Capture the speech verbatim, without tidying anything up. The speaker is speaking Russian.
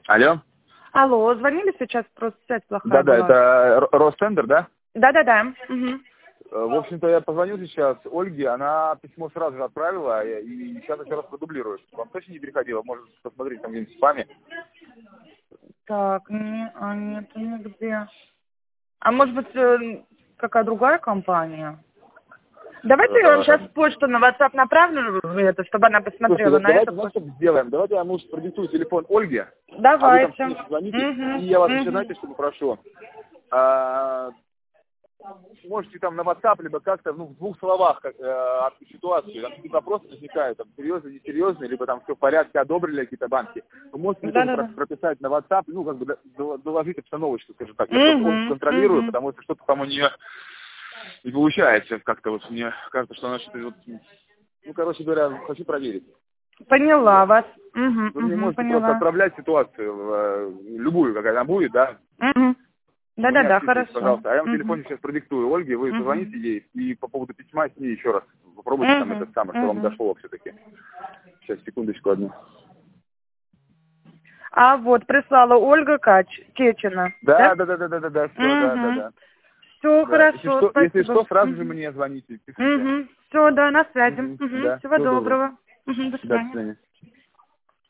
Алло. Алло, звонили сейчас, просто связь плохая Да-да, была. это Ростендер, да? Да-да-да. Угу. В общем-то, я позвонил сейчас Ольге, она письмо сразу же отправила, и сейчас еще раз продублирует. Вам точно не переходило? Может, посмотреть там где-нибудь в спаме? Так, не, а нет, нигде. А может быть, э, какая другая компания? Давайте я вам сейчас почту на WhatsApp направлю, это, чтобы она посмотрела Слушайте, на давайте, это. знаете, что сделаем? Давайте я, может, продиктую телефон Ольге, Давайте. а вы там звоните, Угу. и я вас еще, Угу. знаете, что попрошу? А, можете там на WhatsApp, либо как-то, ну, в двух словах как, э, от ситуации, там какие-то вопросы возникают, там, серьезные, несерьезные, либо там все в порядке, одобрили какие-то банки. Вы можете мне тоже Да-да-да. про- прописать на WhatsApp, ну, как бы до- до- доложить обстановочку, скажем так. Я просто Угу. контролирую, Угу. потому что что-то там у нее не получается. Как-то вот мне кажется, что она что-то вот, ну, короче говоря, хочу проверить. Поняла Вот. вас. Угу. Вы мне Угу. можете просто Поняла. отправлять ситуацию, э, любую, какая она будет, да, Угу. мне Да-да-да, отписывайте, хорошо. пожалуйста. А я вам в Угу. телефоне сейчас продиктую Ольге, вы Угу. позвоните ей, и по поводу письма с ней еще раз попробуйте там это самое, что вам Угу. дошло все-таки. Сейчас, секундочку одну. А вот прислала Ольга Кач, Кечина. Да, Да? да, да, да, да, да, да, все, да, да, Угу. да. Все Да. Если хорошо, что, если спасибо. что, сразу же Угу. мне звоните, пишите. Угу. Все, да, на связи. Угу. Угу. Да, Всего всего доброго. доброго. Угу. До До свидания. свидания.